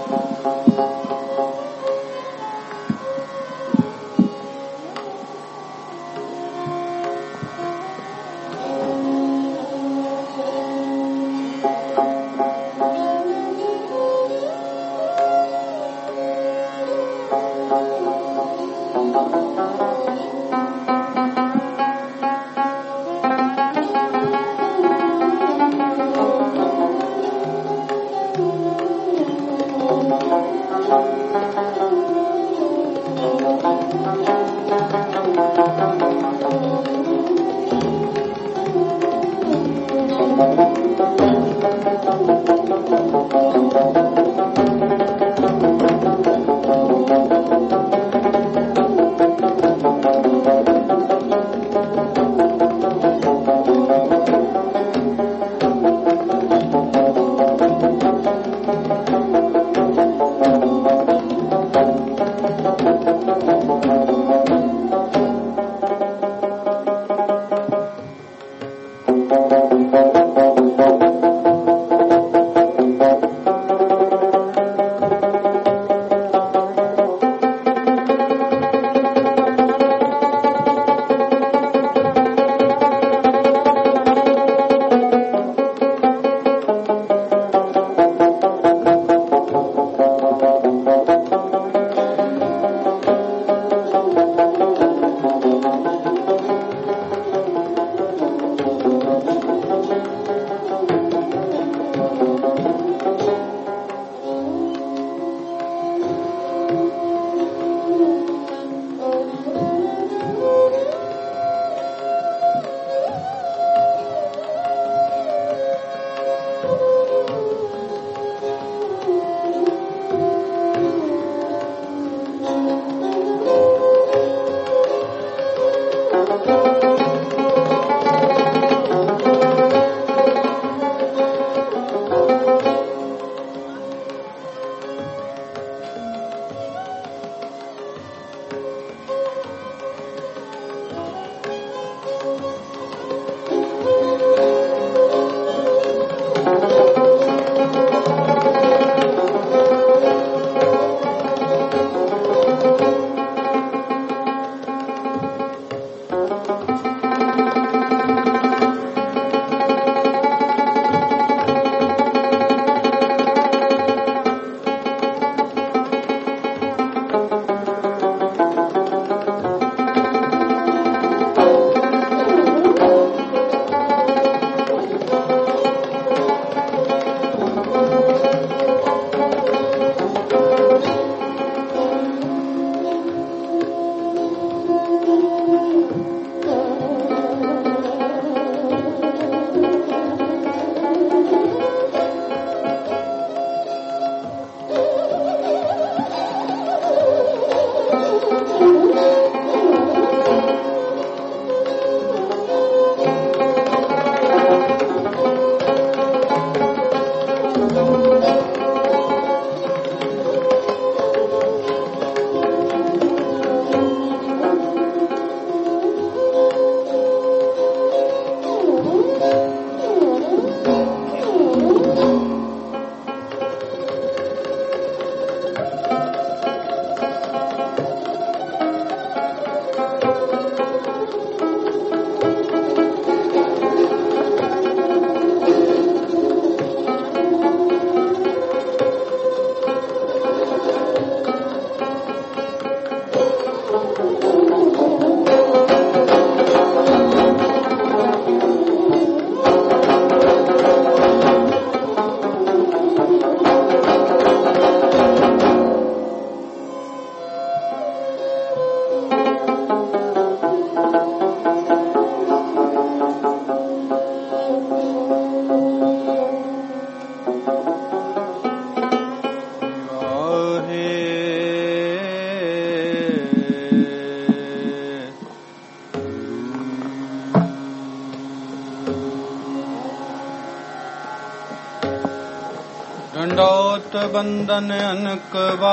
दंडोत बंदन अनकवा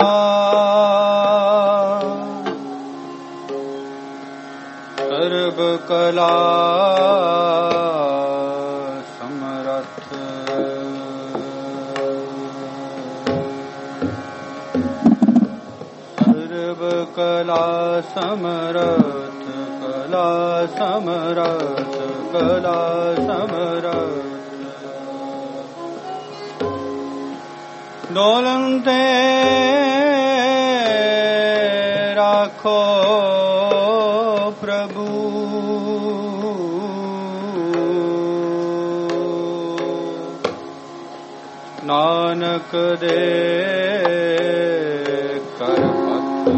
सर्व कला समरथ सर्व कला समरथ कला समरथ कला समरथ डोलते राखो प्रभु नानक दे कर हथ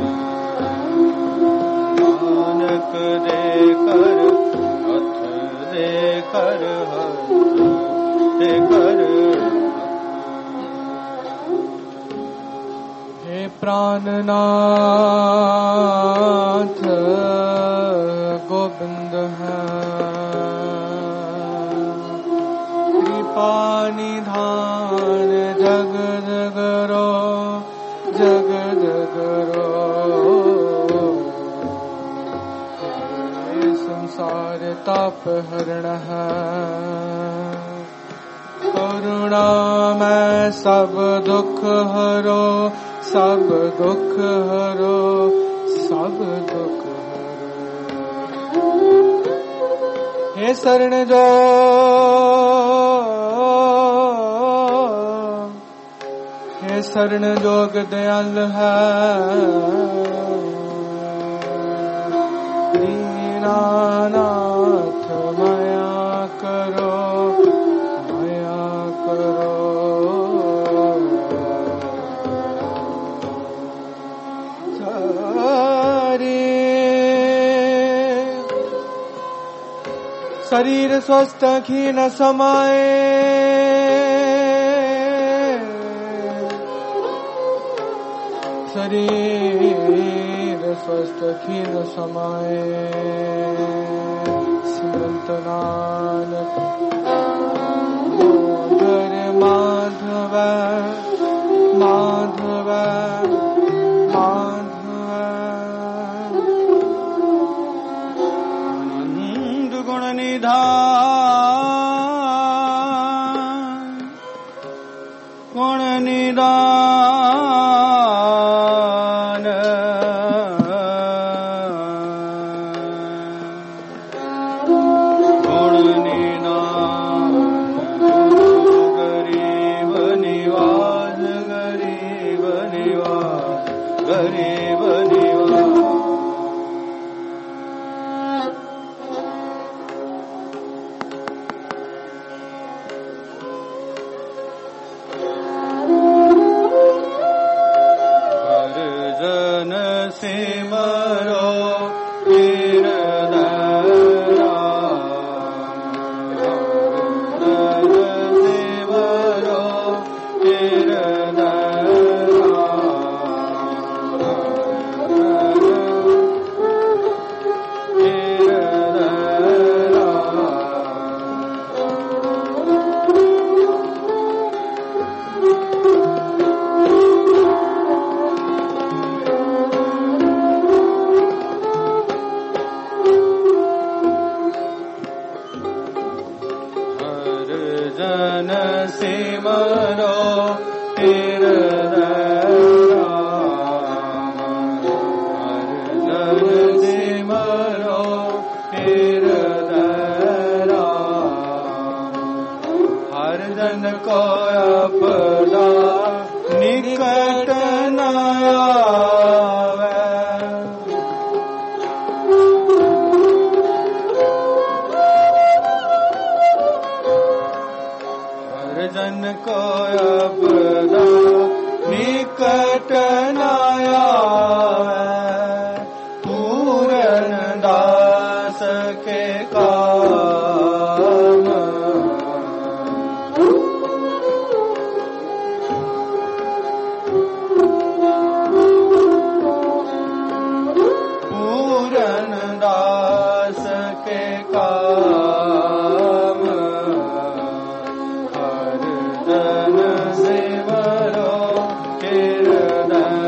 नानक दे कर हथ दे कर हथ दे कर हे प्राणनाथ गोविंद है कृपा निधान जगद गरो जगद गरो संसार ताप हरण है करुणा में सब दुख हरो सब दुख हरो सब दुख हरो हे शरण जो हे शरण जोग दयाल है दीनानाथ माया करो माया करो शरीर स्वस्थ खीन समाए शरीर स्वस्थ खीन समाए सिमरंत नानक मोधर माधव माधव गुण निदान गुण निदान गरीब निवास गरीब निवास गरीब निवास सिमरो जन सिमरो हर जन को अपना निकट न आवे हर जन को अपना निकट न आवे पूरन दास के काम पूरन दास के काम हर जन सिमरो कीर्तन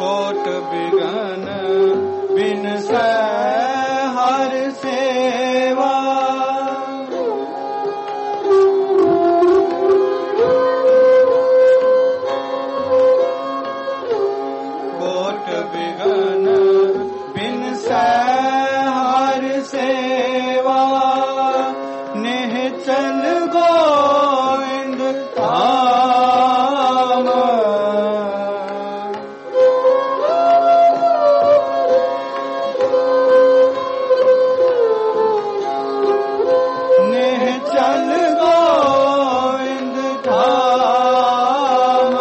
कोट बिगन बिन हर सेवा कोट बिगन बिन हर सेवा निश्चल गोविंद धाम निश्चल गोविंद धाम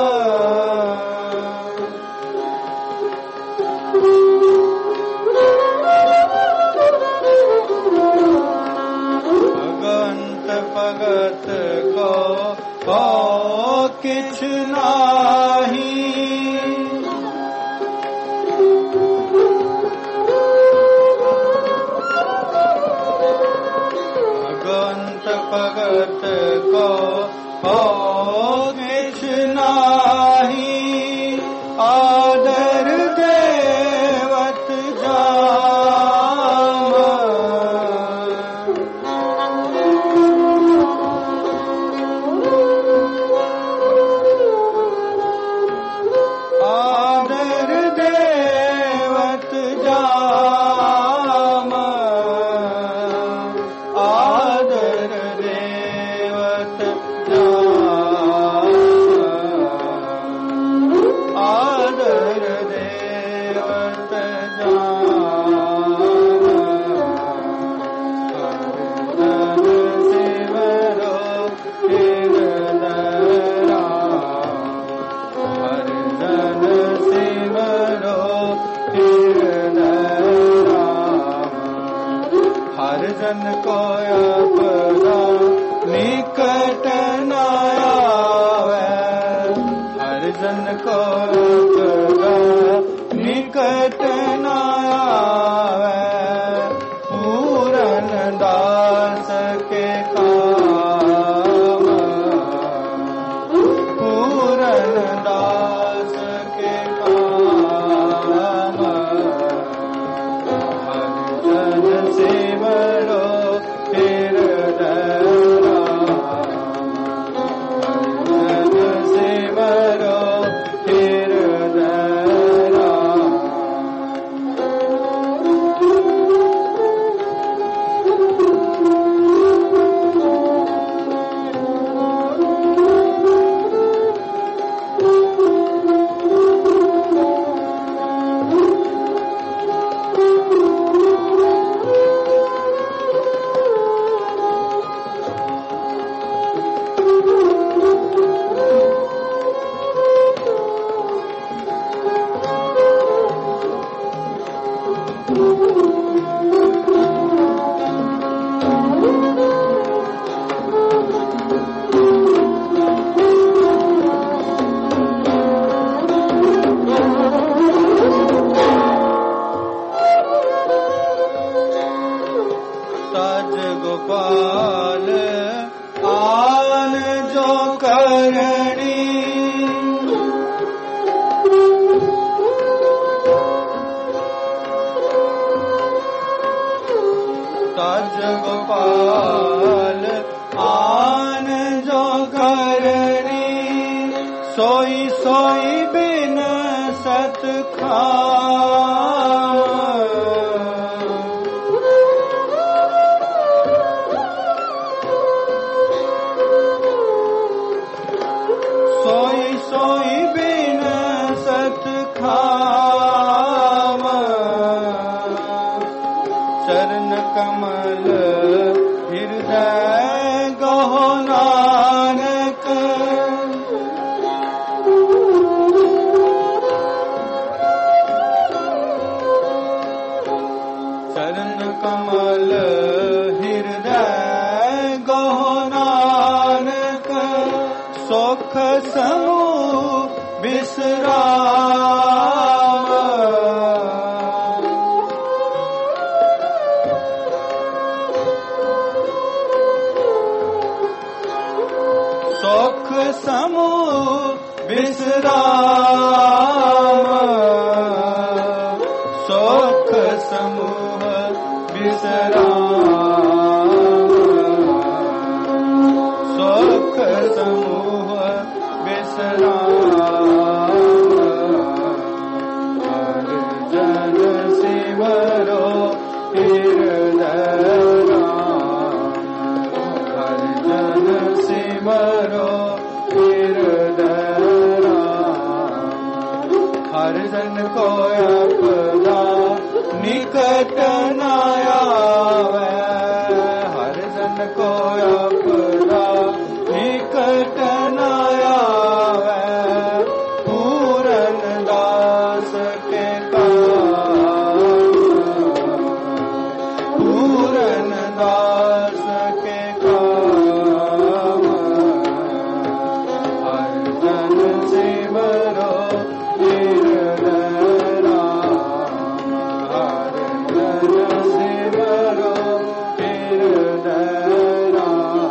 भगवंत भगत को किछ नाही भगवंत भगत को किछ नाही आदर देवत जाम आदर देवत जाम आदर देवत जाम आदर देवत जाम हरिजन सिमरो हृदय हरिजन सिमरो हृदय हरिजन को अपना निकट न आवे हरिजन को अपना निकट न आवे पूरन दास के काम पूरन दास के काम हरिजन सिमरो हृदय हरिजन सिमरो हृदय साज गोपाल आन जो करणी साज गोपाल आन जो करणी सोई सोई बिन सत सोई सोई बिन सत खाम चरण कमल हृदय गहो नानक चरण कमल हृदय गहो नानक सुख समूह विश्राम सुख समूह विश्राम जन को आपदा निकट न आवे, हर जन को आपदा निकट न आवे, पूरन दास के काम, पूरन दास के काम, हर जन सिमरो हृदय राम, हर जन सिमरो हृदय राम।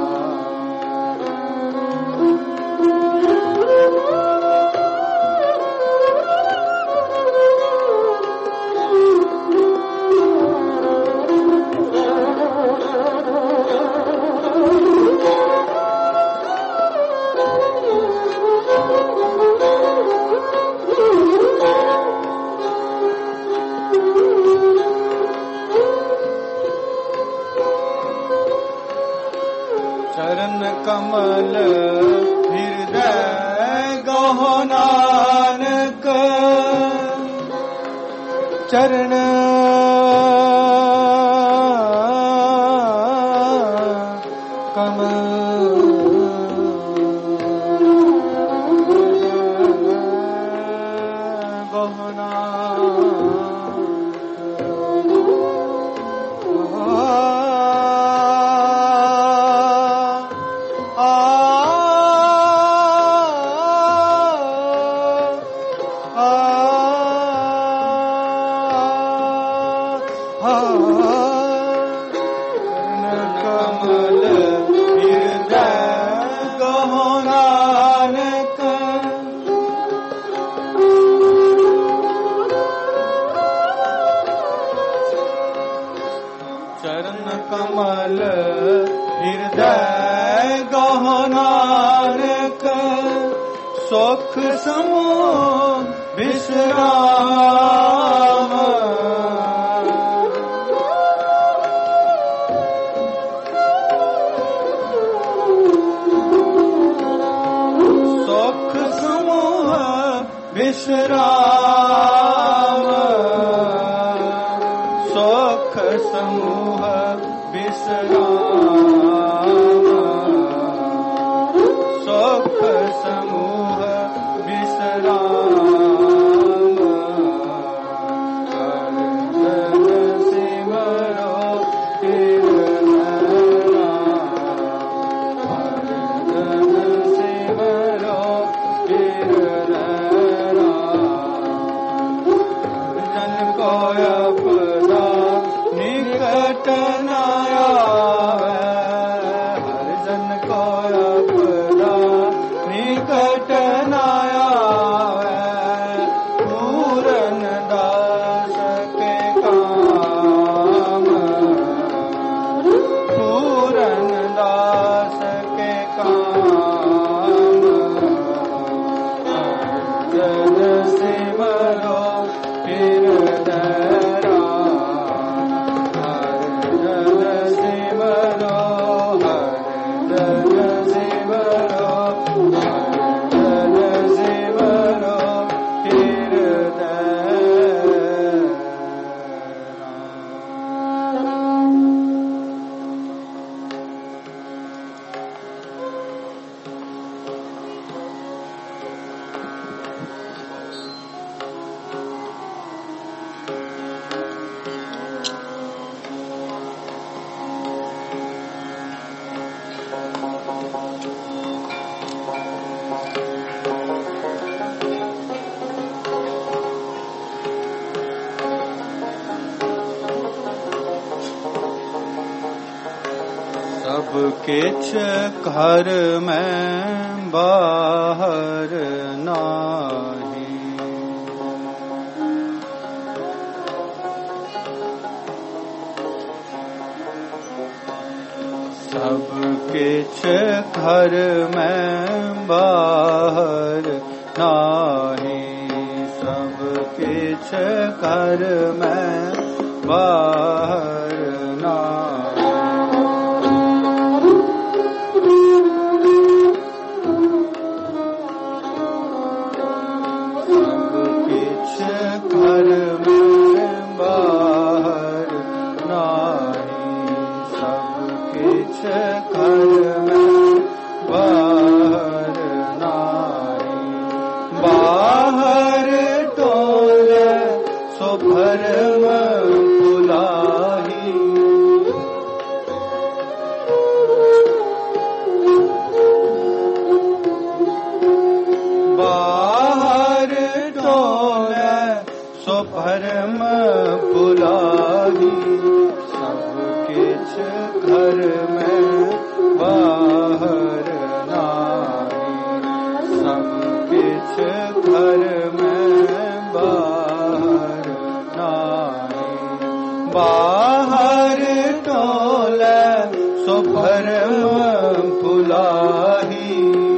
चरण कमल हृदय गहो नानक, चरण कमल गहना कमल हृदय गहो नानक, चरण कमल हृदय गहो नानक, सुख समूह विश्राम, सुख समूह विश्राम, सुख समूह विश्राम, सुख समूह विश्राम, हर जन सिमरो हृदय राम, हर जन सिमरो हृदय राम, जन को आपदा निकट न आवे, हर जन को आपदा निकट न आवे, पूरन दास के काम, पूरन दास के काम, जन सिमरो हृदय राम, हर जन सिमरो, हर जन सिमरो, हर जन सिमरो हृदय राम। सब किछ घर में बाहर नाही, सब किछ घर में बाहर नाही, सब किछ घर में बाहर नाही, सब किछ घर में बाहर नाही, सब किछ घर में बाहर नाही। बाहर टोले सो भरम भुलाही, बाहर टोले सो भरम भुलाही, सब किछ घर में बाहर नाही, सब किछ घर में बाहर नाही। बाहर टोले सो भरम भुलाही,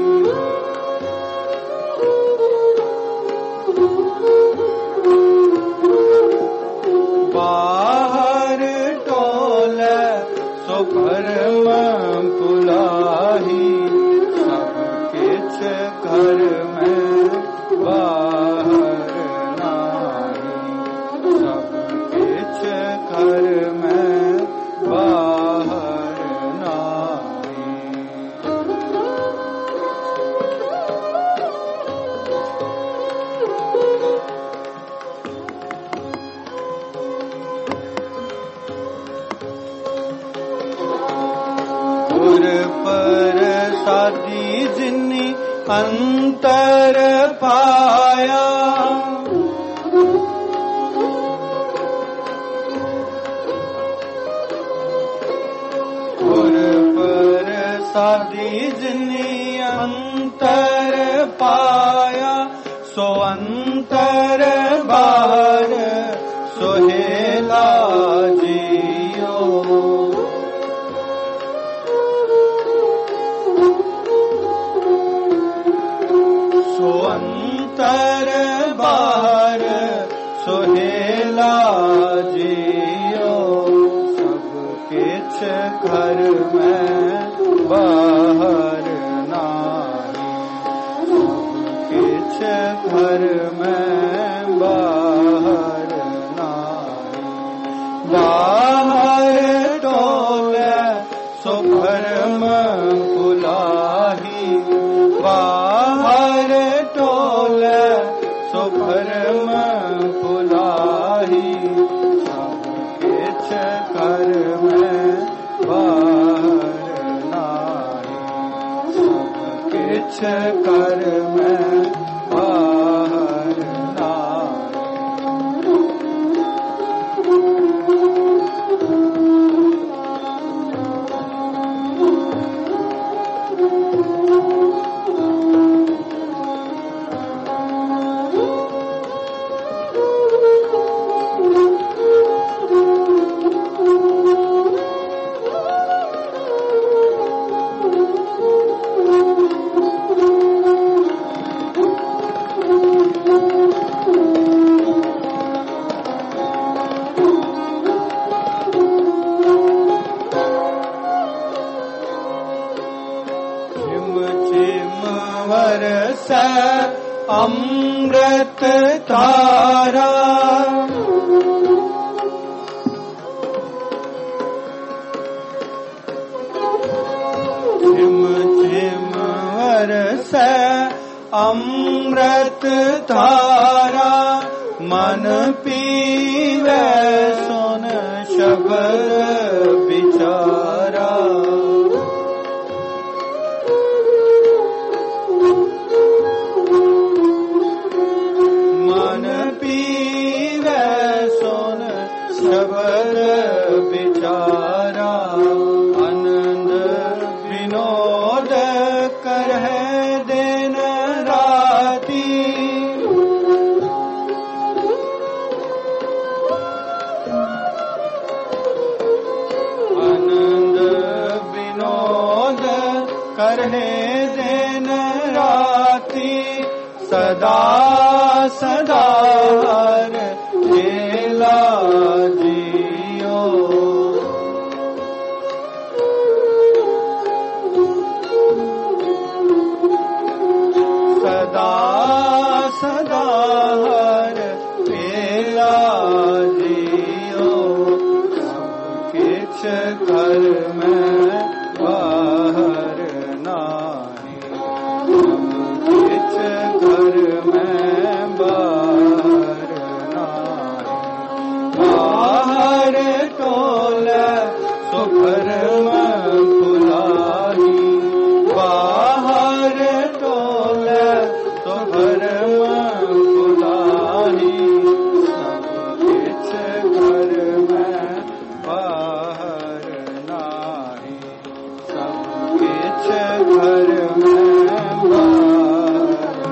बाहर टोले सो भरम भुलाही, सब किछ घर में बाहर नाही, सब किछ घर में बाहर नाही। गुर प्रसादी जिन्नी अंतर पाया, गुर प्रसादी जिन्नी अंतर पाया, सो अंतर बाहर सोहेला जियो, सो अंतर बाहर सोहेला जियो, सब किछ घर में बाहर नाही, सब किछ घर में बाहर नाही। बाहर टोले सो भरम भुलाही, बाहर टोले सो भरम भुलाही, सब किछ घर में बाहर नाही, सब किछ घर में बाहर नाही। बरस अमृत धारा, झिम झिम बरस अमृत धारा, मन पीवे सुन शब्द विचारा। मन पीवे सुन शब्द विचारा, आनंद विनोद करहे दिन राती। आनंद विनोद करहे दिन राती, सदा सदा खेला जियो। सदा सदा खेला भरम भुलाही बाहर टोले तो भरम भुलाही सब किछ घर में बाहर नाही सब किछ घर में बाहर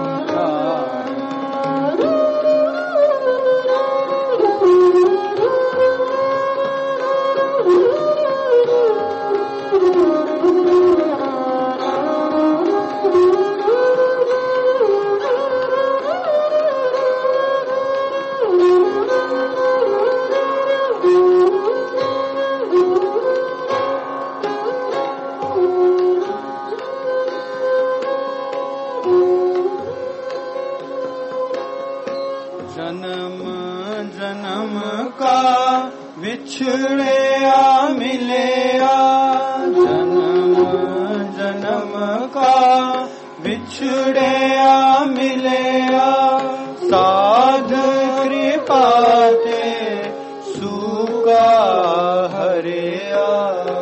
जन्म जन्म का बिछड़े आ मिले आ जन्म जन्म का बिछड़े आ मिले आ साध कृपा ते सुगा हरे आ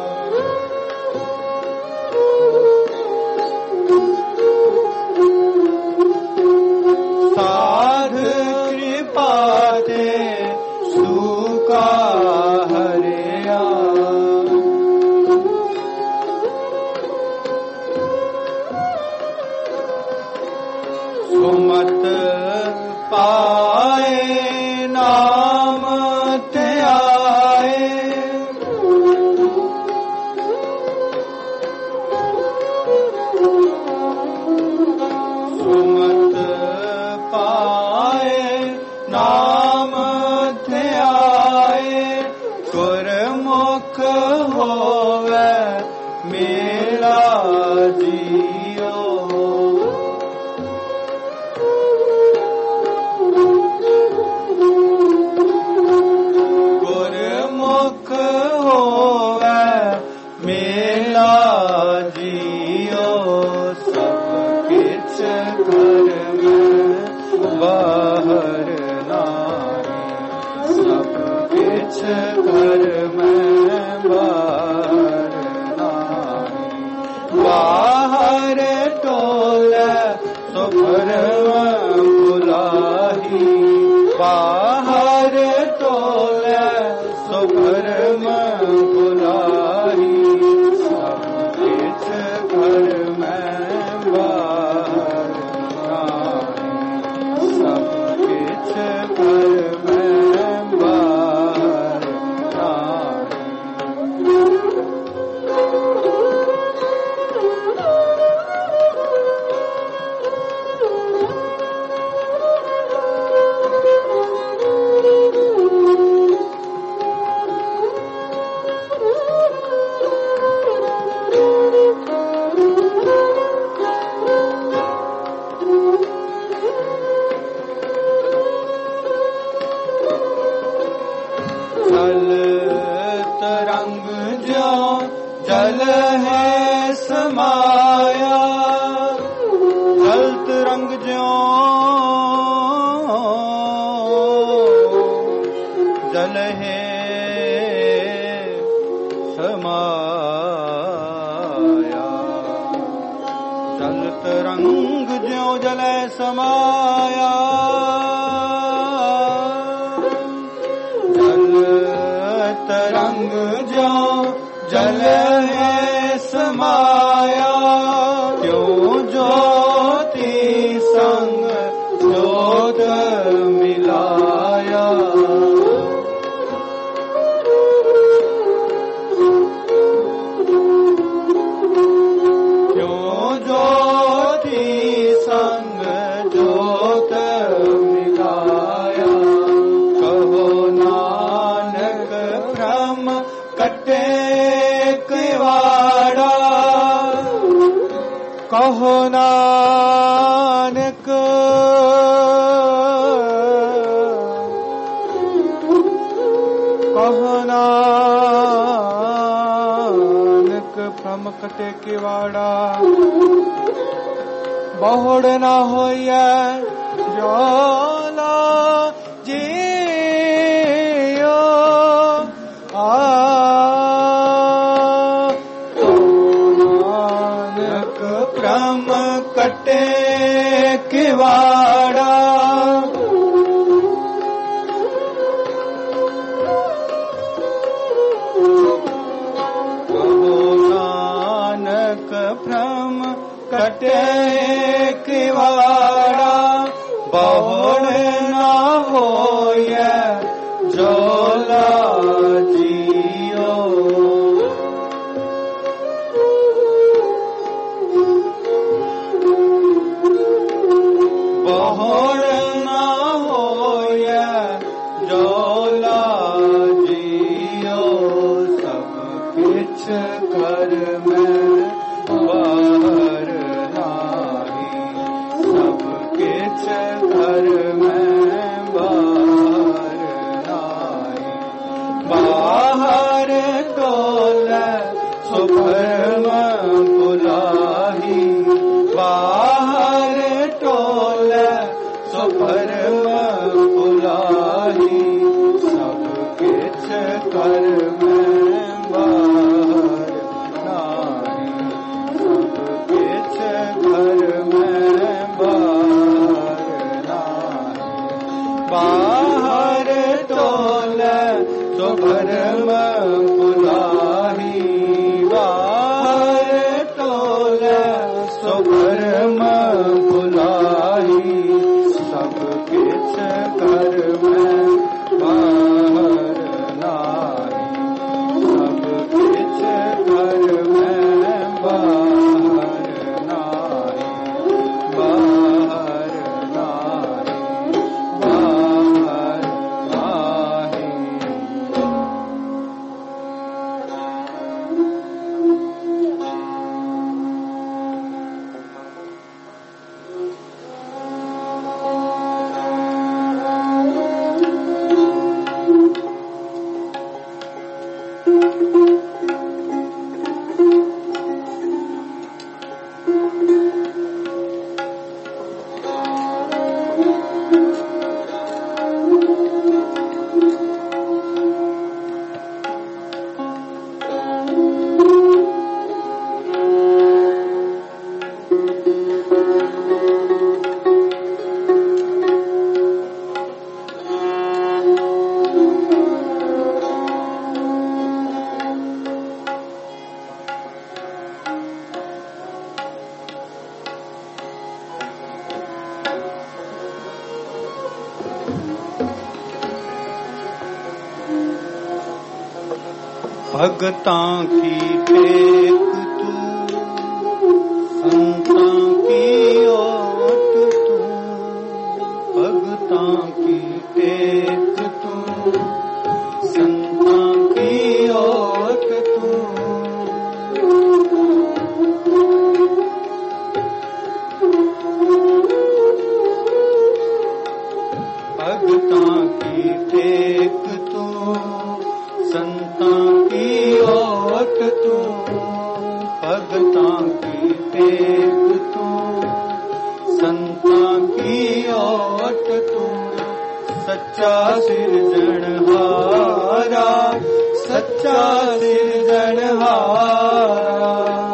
साध कृपा ते सुका हरिया सुमत पाए नाम ते आए सुमत पाए नाम थे आए गुरमुख होवे मेरा जियो गुरमुख होवे मेरा जियो सब किछ घर में बाहर नाही सब किछ घर में बाहर नाही बाहर टोले तो भरम भुलाही बाहर टोले तो भरम भुलाही सब किछ घर में बाहर नाही सब किछ घर में बाहर जल तरंग जो जल है समाया जल तरंग जो जल है समाया जल तरंग जो जल है समाया तरंग जो जल है समाया क्यों ज्योति संग ज्योत मिलाया क्यों ज्योति संग ज्योत मिलाया कहो नानक भ्रम कटे किवाड़ा कहो नानक कहो नानक भ्रम कटे किवाड़ा बहुड़ न होइए जोला जियो न होय जोला जियो सब किछ कर में बाहर नाही सब किछ कर में बाहर नाही बाहर टोले सो भरम बुलाही बाहर टोले सो भरम बुलाही सब किछ कर में बाहर नाही सब किछ कर में बाहर नाही बाहर टोले सो भरम बुलाही बाहर टोले सो भरम बुलाही सब किछ कर में बाहर नाही सब किछ कर में बाहर नाही बाहर नाही बाहर नाही भगतां की टेक तू संतां की ओट तू भगतां की टेक तू संतां की ओट तू भगतां की टेक तू संतां की ओट तू भगतां की टेक तू संतां की ओट तू सच्चा सिरजनहारा सच्चा सिरजनहारा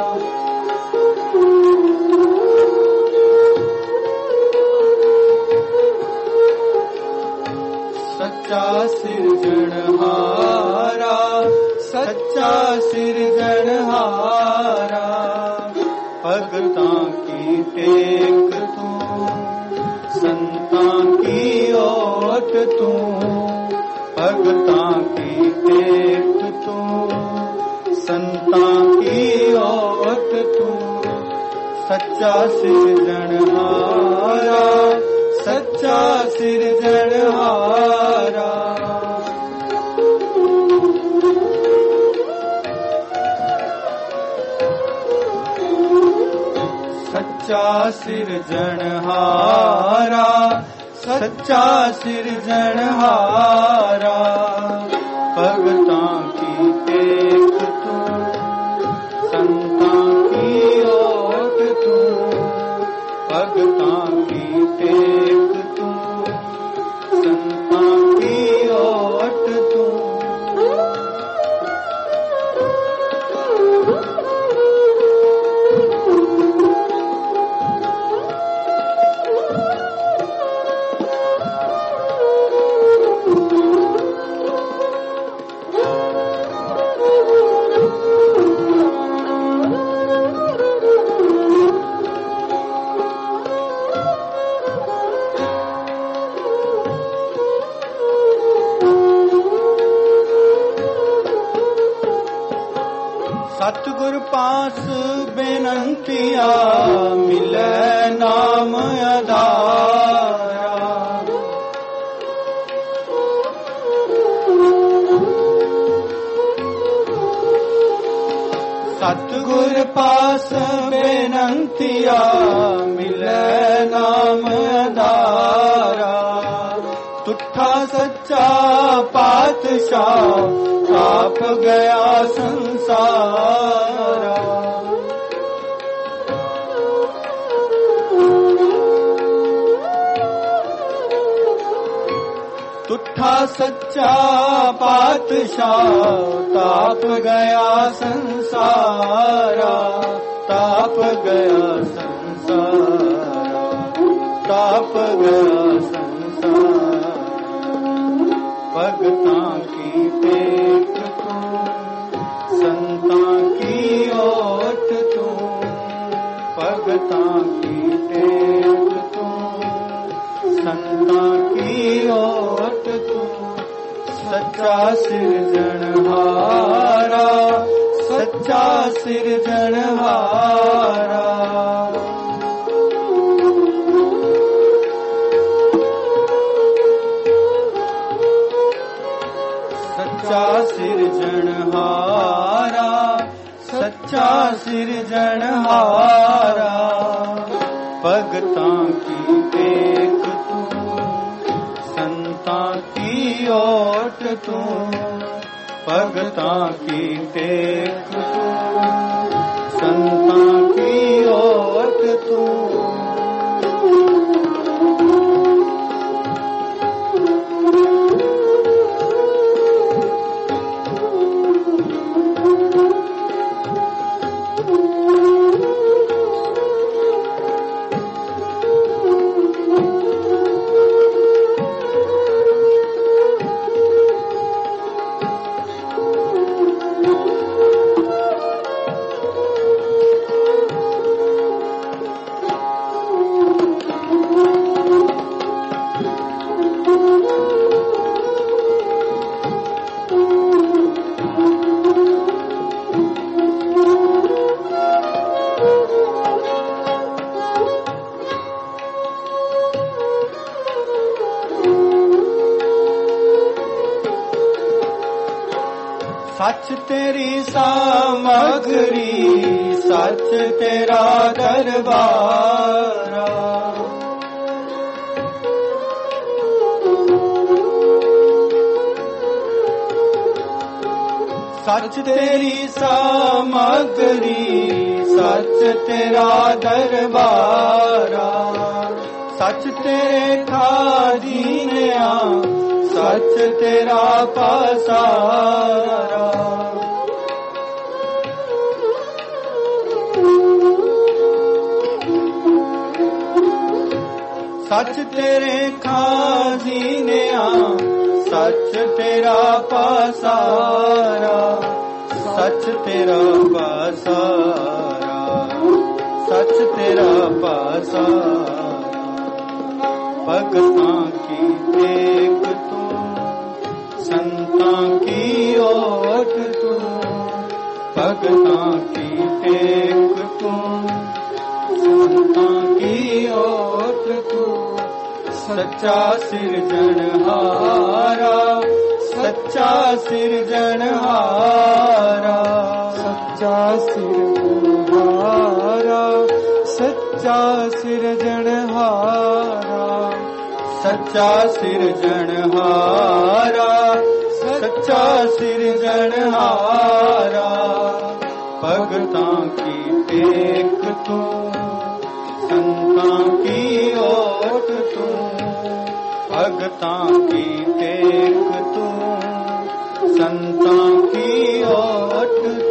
सच्चा सिरजनहारा सच्चा सिरजनहारा भगतां की टेक तू संतां की ओट तू भगतां की टेक तू संतां की ओट तू सच्चा सिरजनहारा सच्चा सिरजनहारा सच्चा सिरजनहारा सच्चा सिरजनहारा भगतां की टेक तू संतां की ओट तू भगतां की टेक तू संतां की ओट तू सतगुर पास बेनंतिया मिले नाम आधारा सतगुर पास बेनंतिया मिले नाम आधारा। तुठा सच्चा पातशाह ताप गया संसारा। तुठा सच्चा पातशाह ताप गया संसारा। ताप गया संसारा, ताप गया संसारा। भगतां की टेक तू, संतां की ओट तू। भगतां की टेक तू, संतां की ओट तू। सच्चा सिरजनहारा, सच्चा सिरजनहारा। सच्चा सिरजनहारा, सच्चा सिरजनहारा। भगतां की टेक तू, संतां की ओट तू। भगतां की टेक तू, संतां की ओट तू। सच तेरी सामग्री, सच तेरा दरबारा। सच तेरी सामग्री, सच तेरा दरबारा। सच तेरे खादीनिया, सच तेरा पासारा। सच तेरे खादीनिया, सच तेरा पासारा। सच तेरा पासारा, सच तेरा पासारा। भगतां की टेक तू, संतां की ओट तू। भगतां की टेक तू, संतां की ओट तू। सच्चा सिरजनहारा, सच्चा सिरजनहारा। सच्चा सिरजनहारा, सच्चा सिरजनहारा। सच्चा सिरजनहारा, सच्चा सिरजनहारा। भगतां की टेक तू, संतां की ओट तू। भगतां की टेक तू, संतां की ओट तू।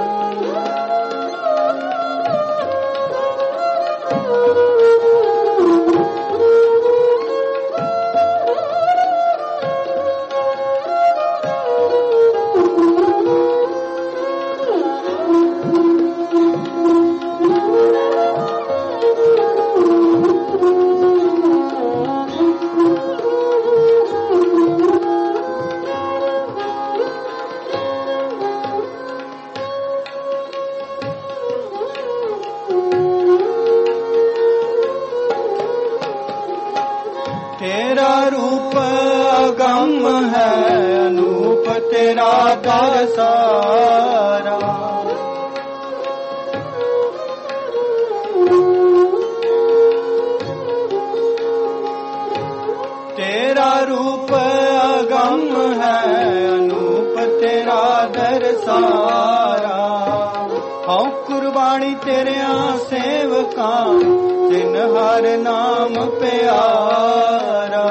तेरा रूप अगम है, अनूप तेरा दर सारा। तेरा रूप अगम है, अनूप तेरा दरसारा। हाँ कुर्बानी तेरे सेवका, जिन हर नाम प्यारा।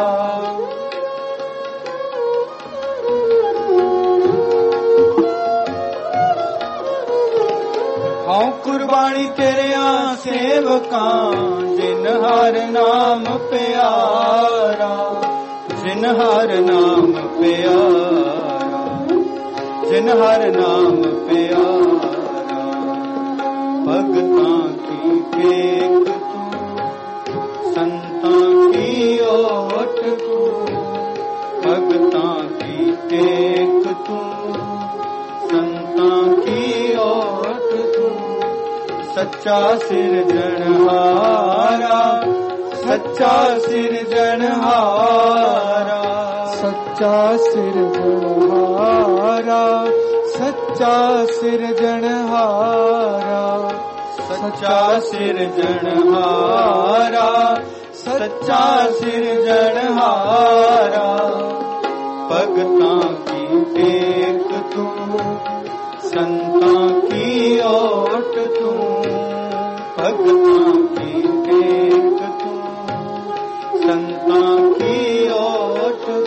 हाँ कुर्बानी तेरे सेवका, जिन हर नाम प्यारा। जिन हर नाम प्यारा, जिन हर नाम प्यारा। भगतां की टेक तू, संतां की ओट तू। भगतां की टेक तू, संतां की ओट तू। सच्चा सिरजनहारा, सच्चा सिरजनहारा। सच्चा सिरजनहारा, सच्चा सिरजनहारा। सच्चा सिरजनहारा, सच्चा सिरजनहारा। भगतां की टेक तू, संतां की ओट तू। भगतां की टेक तू, संतां की ओट तू।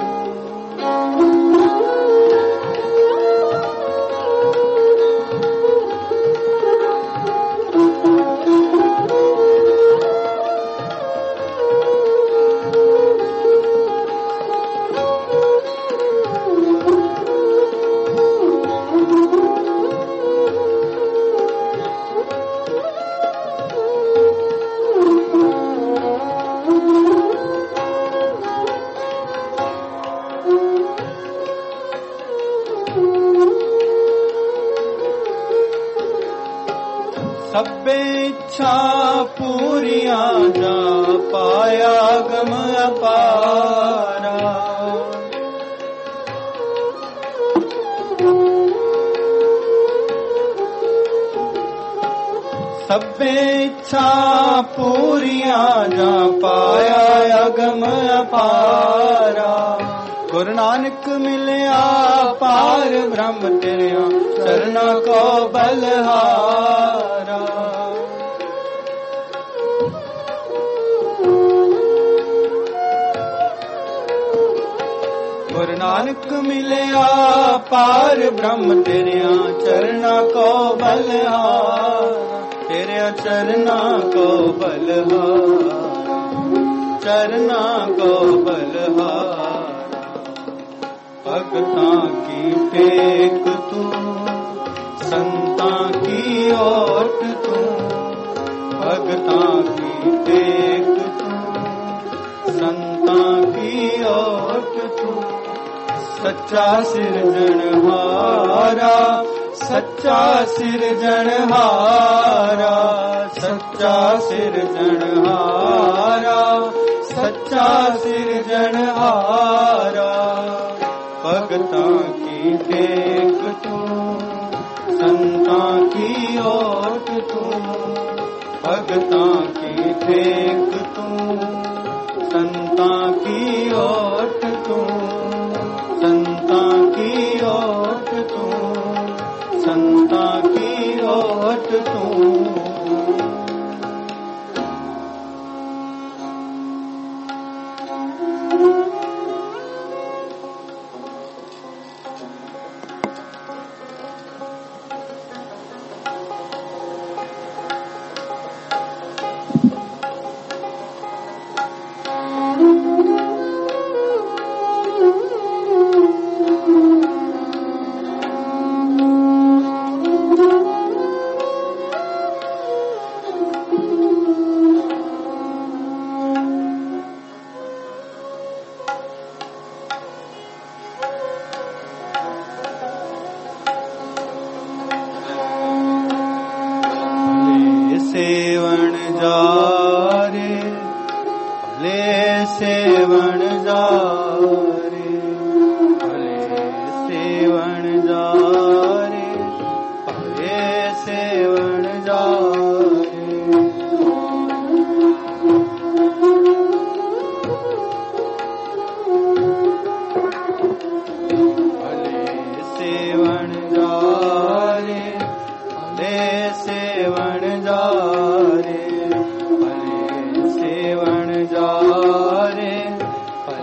सब्बे इच्छा पूरियां जा पाया गम अपारा। सब्बे इच्छा पूरियां जा पाया गम अपारा। गुरु नानक मिलया पार ब्रह्म तेरिया, चरना को बलहारा। गुरु नानक मिलया पार ब्रह्म तेरिया, चरना को बलहारा। तेरे चरना को बलहारा, चरना को बलहारा। भगतां की टेक तू, संतां की ओट तू। भगतां की टेक तू, संतां की ओट तू। सच्चा सिरजनहारा, सच्चा सिरजनहारा। सच्चा सिरजनहारा, सच्चा सिरजनहारा। भगतां की टेक तू, संतां की ओट तू। भगतां की टेक तू, संतां की ओट तू। संतां की ओट तू, संतां की ओट तू। सेवण जा रे, भले सेवण जा रे। भले सेवण जा रे, भले सेवण जा रे।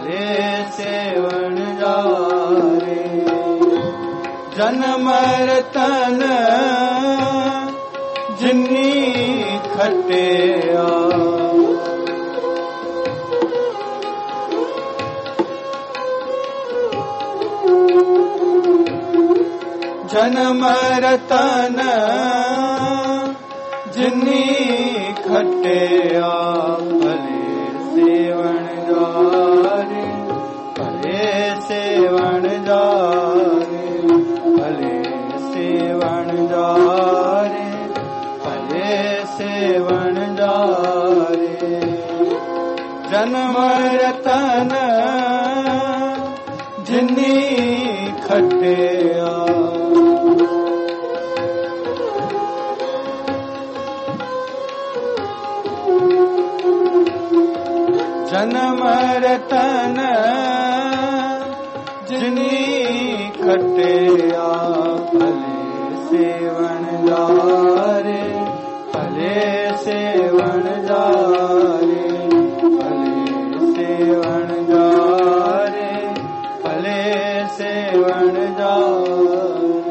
भले सेवण जारे। जन मरतन जिन्नी खटिया, जन मरतन जिन्नी खटिया। भले सेवण जारे, भले सेवण जारे, भले सेवण जारे, भले सेवण जारे। जन मरतन जिन्नी खटिया, जन मरतन जिन्नी खटिया। भले सेवण जारे, भले सेवण जारे, भले सेवण जारे, भले सेवण जारे।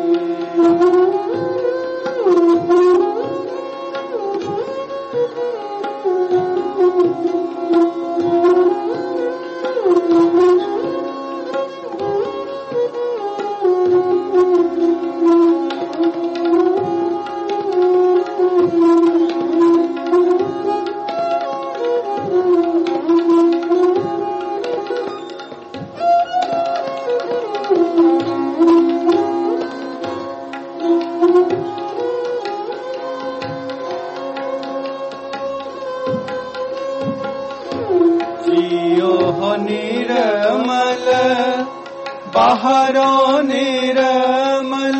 निर्मल बाहरो निर्मल,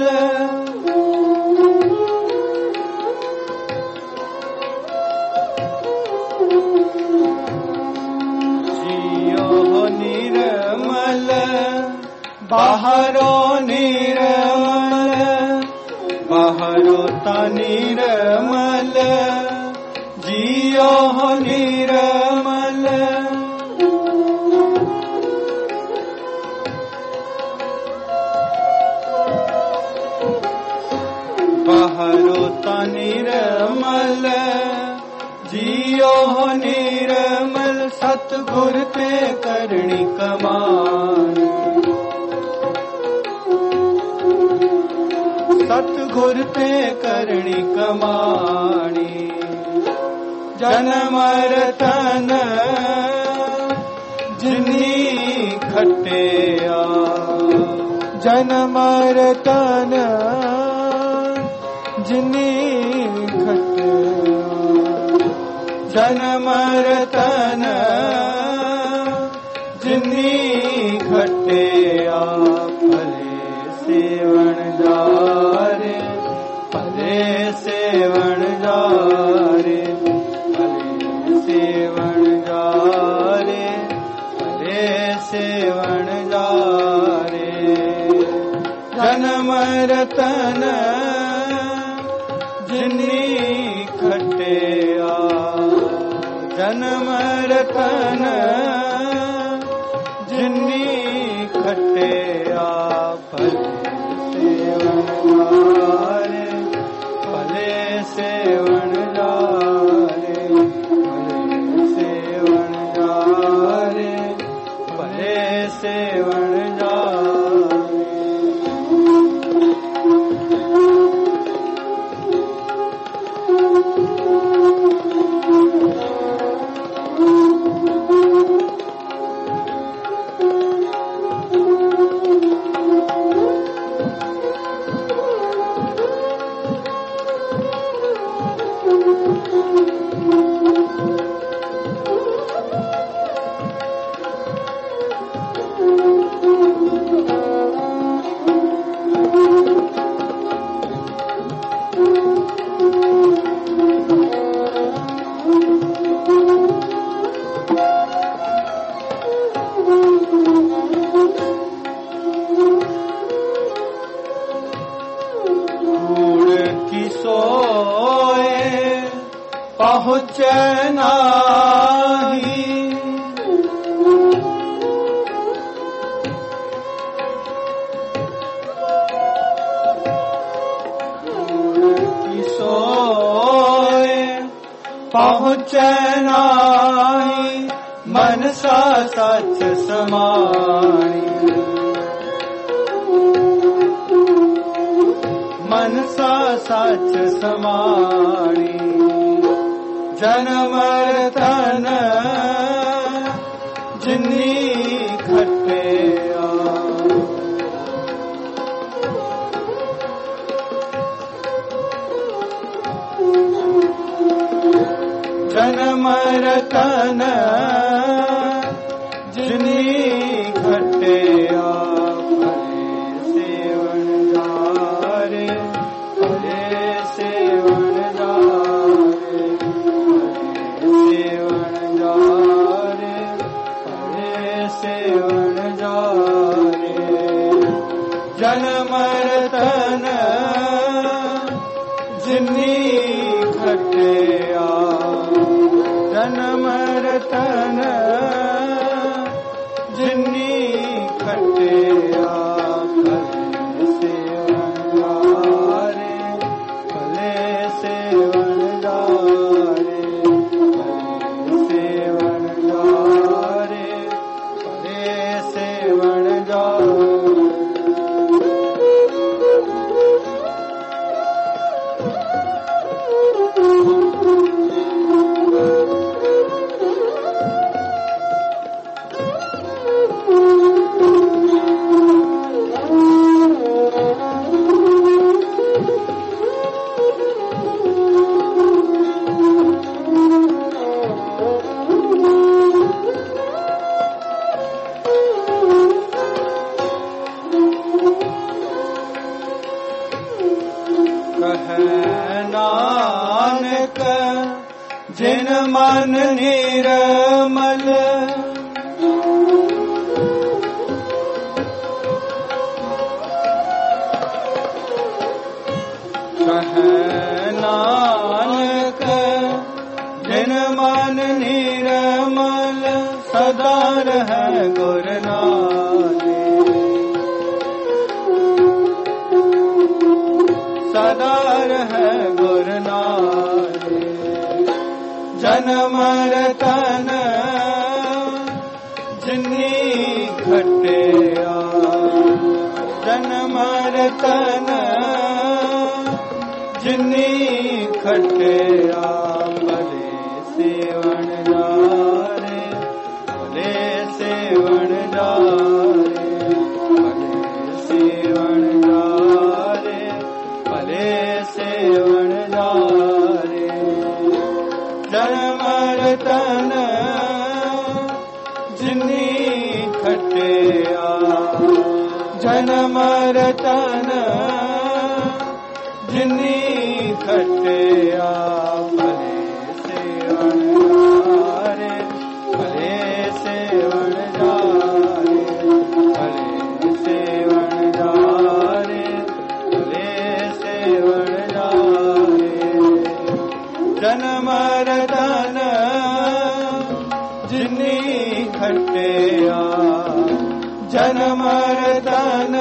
जियो निर्मल बाहरो निर्मल, बाहरो ता निर्मल, जियो निर्मल। बाहरो ता निर्मल, जियो निर्मल। सतगुर ते करनी कमानी, सतगुर ते करनी कमानी। जन मरतन जिन्नी खटिया, जन मरतन जिन्नी खटिया। जन मरतन जिन्नी खटिया। भले सेवण जारे, भले सेवण जारे, भले सेवण जारे, भले सेवण जारे। जन मरतन जिन्नी खटिया, जन मरतन जिन्नी खटिया। भले सेवण जारे, भले सेवण जारे, भले सेवण जारे। पहुँचे नाही, पहुँचे नाही मनसा सच समाणी मनसा सच समाणी जन्म रतन जिन्नी खटिया जन्म रतन जिन्नी खटिया जन्म रतन जिन्नी खटिया जन्म रतन जिन्नी खटिया भले सेवन जारे सेवन जारे भले सेवन जारे नानक जिन मन निर्मल कहे नानक जिन मन निर्मल सदा रहे गुर नाले सदा रहे गुर नाले जन्म रतन जिन्नी खटिया जन्म रतन जिन्नी खटिया भले सेवन जारे भले सेवन जारे भले सेवन जारे भले सेवन जारे जन्म रतन जिन्नी खटिया जन्म रतन जिन्नी खटिया भले सेवन जारे भले सेवन जारे भले सेवन जारे भले सेवन जारे जन्म रतन जिन्नी खटिया जन्म रतन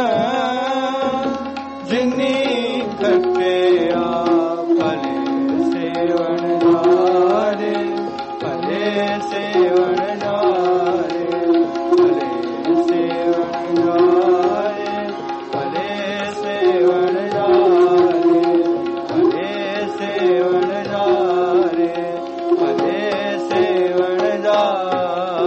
जिन्नी खटिया भले सेवन जारे भले सेवन जारे भले सेवन जारे भले सेवन जारे भले सेवन जारे भले सेवन जारे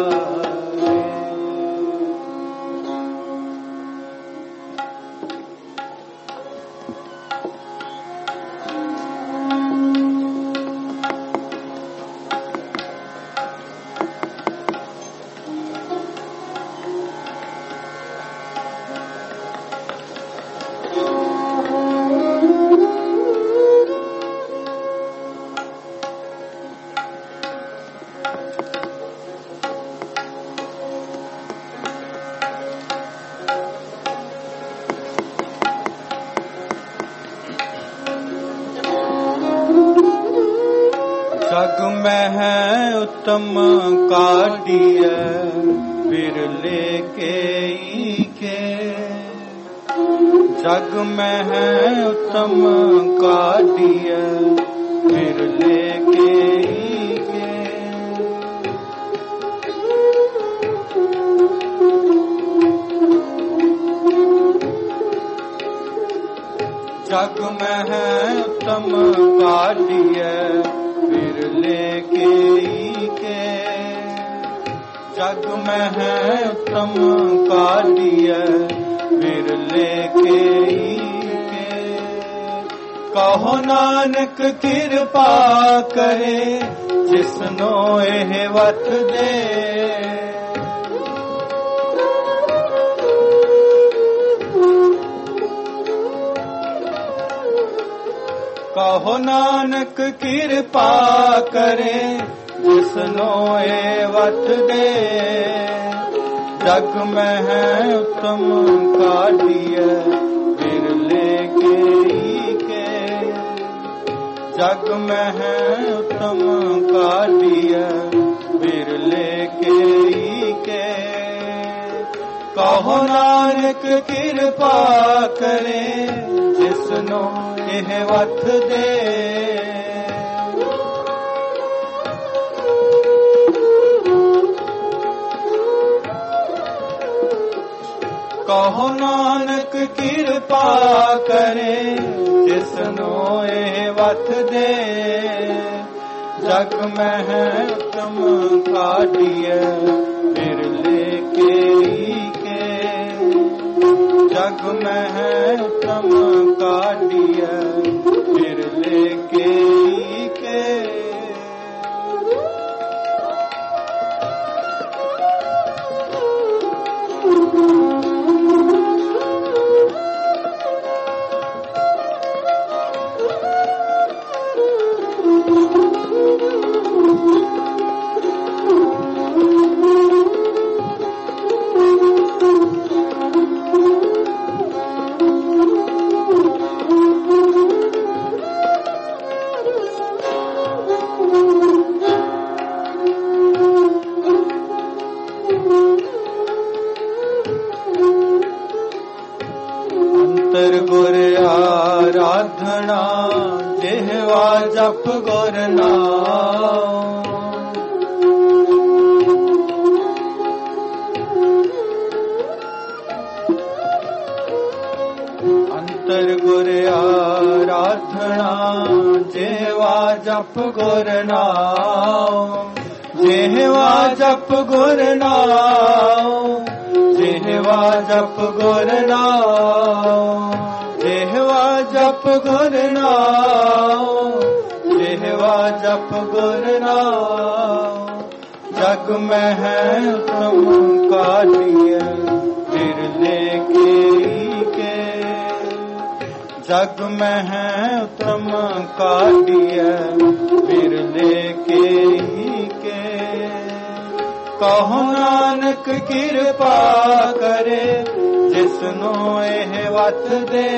जग में है उत्तम काटिय बिरले के जग में है उत्तम काटिय बिरले के जग में है उत्तम काटिए बिरले के जग में है उत्तम काटिए बिरले के कहो नानक कृपा करे जिसनो एह वत दे कहो नानक कृपा करे जिसनो एह वत दे जग में है उत्तम काटिए बिरले के जग में है उत्तम काटिए बिरले के कहो नानक कृपा करे जिसनो एह वत दे कहो नानक कृपा करे जिसनो एह वत दे जग में है उत्तम काटिए बिरले के जग में है उत्तम काटिए बिरले के गुर आराधना जिह्वा जप गुर नाम अंतर गुर आराधना जिह्वा जप गुर नाम जिह्वा जप गुर नाम जिह्वा जप गुर नाम जिह्वा जप गुर नाम जिह्वा जप गुर नाम जग में है उत्तम काटिए बिरले के जग में है उत्तम काटिए बिरले के कहो नानक कृपा करे जिसनो एह वत दे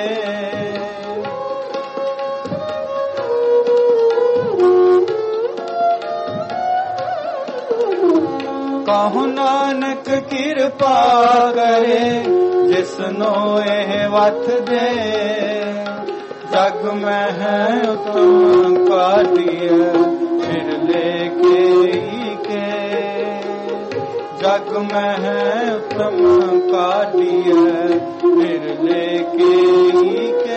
कहो नानक कृपा करे जिसनो एह वत दे जग में है उत्तम काटिए बिरले के जग में है उत्तम काटिए बिरले के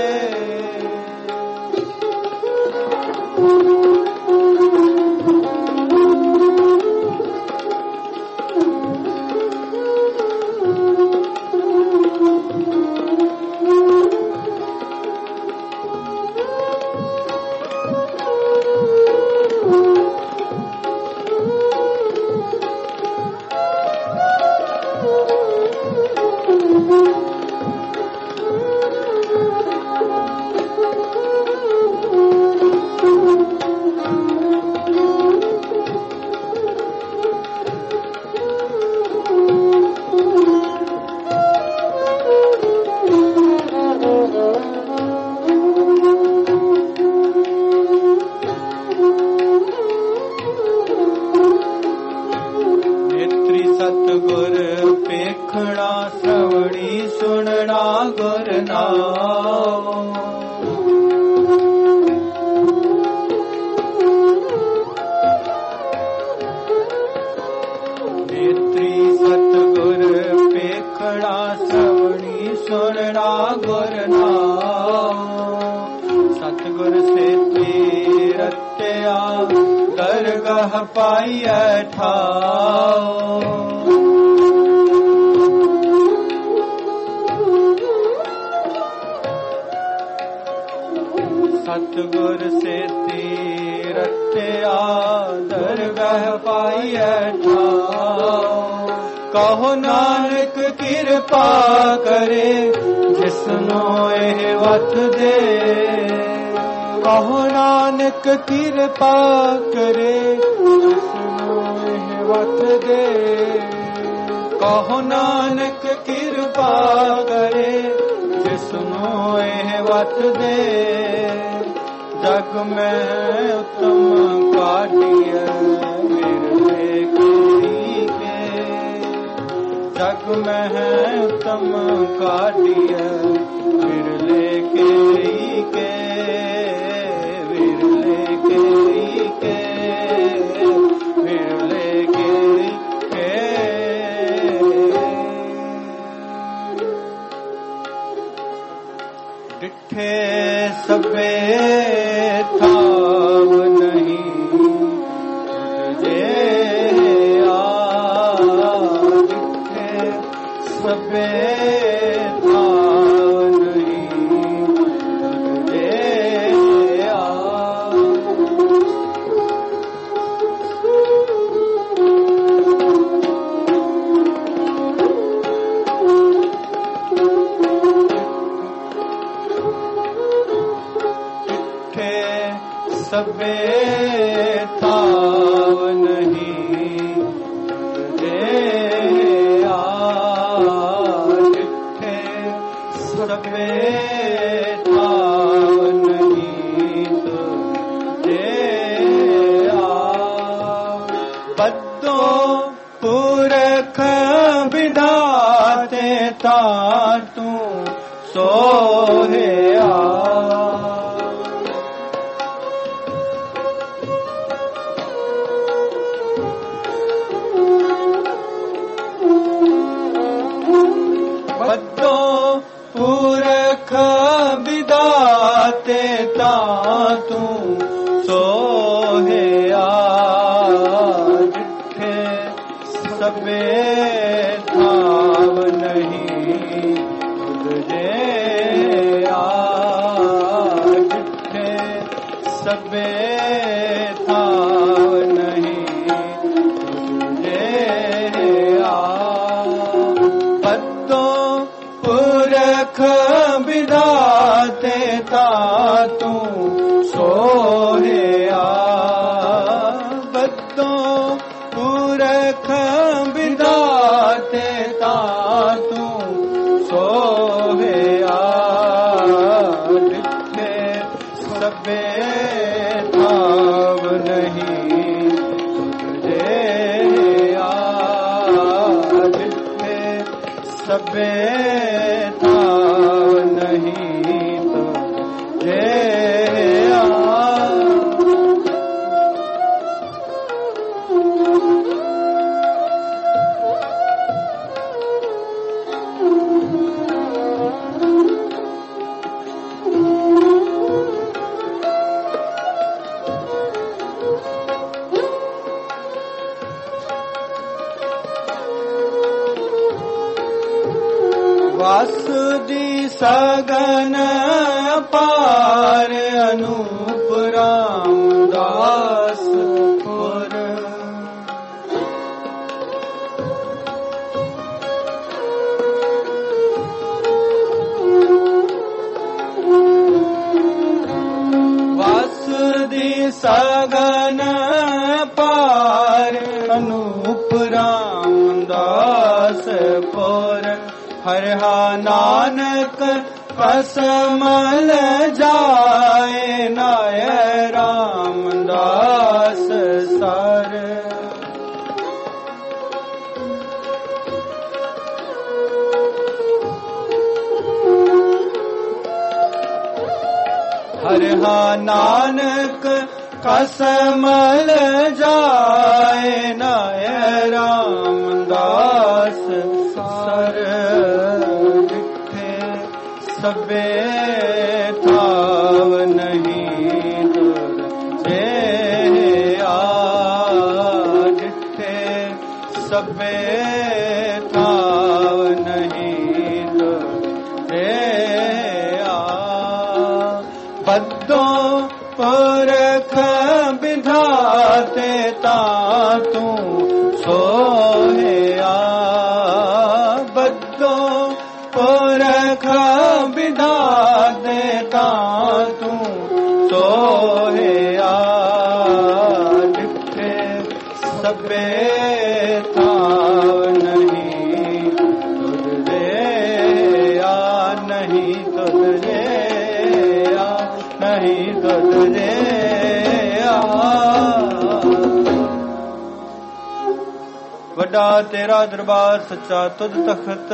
सतगुर पेखना श्रवणी सुनना गुर नाम नेत्री सतगुर पेखना श्रवणी सुनना गुर नाम दरगाह पाइए ठाओ। सतगुर से तीरथया दरगाह पाइए ठाओ। कहो नानक कृपा करे जिसनो एह वत दे। कहो नानक कृपा करे जिसनो एह वत दे। कहो नानक कृपा करे जिसनो एह वत दे। जग में उत्तम काटिए विरले कोई के। जग में उत्तम काटिए विरले कोई के। विरले कोई के। विरले कोई के। डिठे सबे थाव नहीं तुझे आ। डिठे सबे थाव नहीं तुझे आ। सबे थाव नहीं तुझे आ। डिठे सबे थाव नहीं तुझे आ। बद्दो पुरख विधाते ता तू सोहे आ। पुरख विदाते ता तू सोहे आ। डिठे सबे थाव नहीं तुझे आ। डिठे सबे थाव नहीं तुझे आ। बद्दो पुरख विधाते ता तू सोहे आ। बद्दो पुरख विधाते ता तू सोहे आ। डिठे सबे थाव नहीं तुझे आ। डिठे सबे थाव नहीं तुझे आ। वासुदी सगन पार अनूप रामदास पुर। वासुदी सगन पार अनूप रामदास पुर। हरहा नानक कसमल जाए नाय रामदास सर। हरहा नानक कसमल जाए नाय रामदास सर। डिठे सबे थाव नहीं तुझे आ। सबे थाव नहीं तुझे बद्दो पुरख विधाते ता तू सोया बद्दो पुरख विधाते ता तू सोया जिथे सबे थाव नहीं तुझे नहीं तुझे नहीं तुझे वड्डा तेरा दरबार सच्चा तुद तखत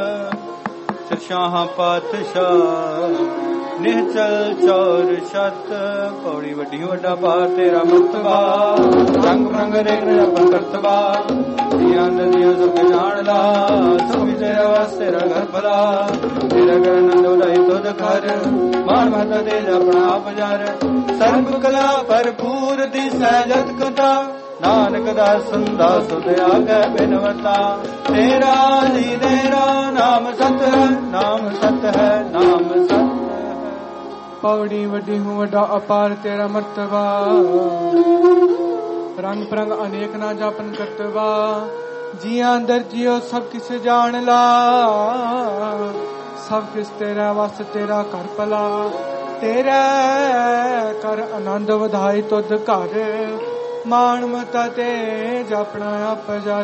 शाह पातशाह निहचल चौर छत पौड़ी वड्डी वड्डा पार तेरा मर्तबा रंग रंग रेख अपन करतबा दियां नदियां सब जान ला सब तेरा वास तेरा घर भला तेरा घर नंदोलाई तुद घर मान महता तेज अपना आप जार सर्व कला भरपूर दी सहजत कथा नानक दासन दास दे आगे बिनवता तेरा जी तेरा नाम सत है नाम सत है नाम सत है पौड़ी वड्डी हूँ वड्डा अपार तेरा मर्तबा रंग परंग अनेक ना जापन करतबा जिया अंदर जियो सब किस जान ला सब किस तेरा वस तेरा कर भला तेरा कर आनंद वधाई तुद घर मान मता तेज अपना आप जर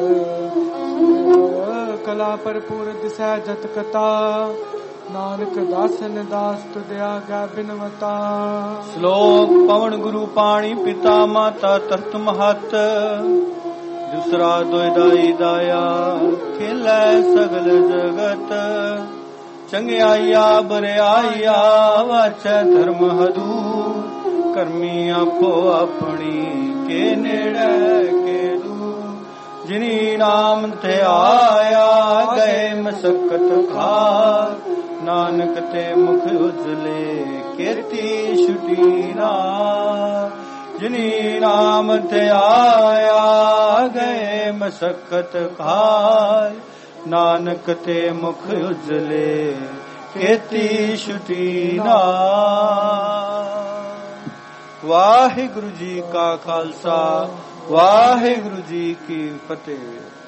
कला भरपूर दिसै जत कथा नानक दासन दास तुदया गा बिनवता श्लोक पवन गुरु पाणी पिता माता तरत महत दूसरा दोयदाई दाया खिलै सगल जगत चंगियाइया बरियाइया वाचै धर्म हदू कर्मी आपो अपनी के नेड़े के दू जिनी नाम ते आया गए मसकत खार नानक ते मुख उजले केती छुटी ना जिनी नाम ते आया गए मसकत खार नानक ते मुख उजले केती छुटी ना। वाहिगुरु जी का खालसा वाहिगुरु जी की फतेह।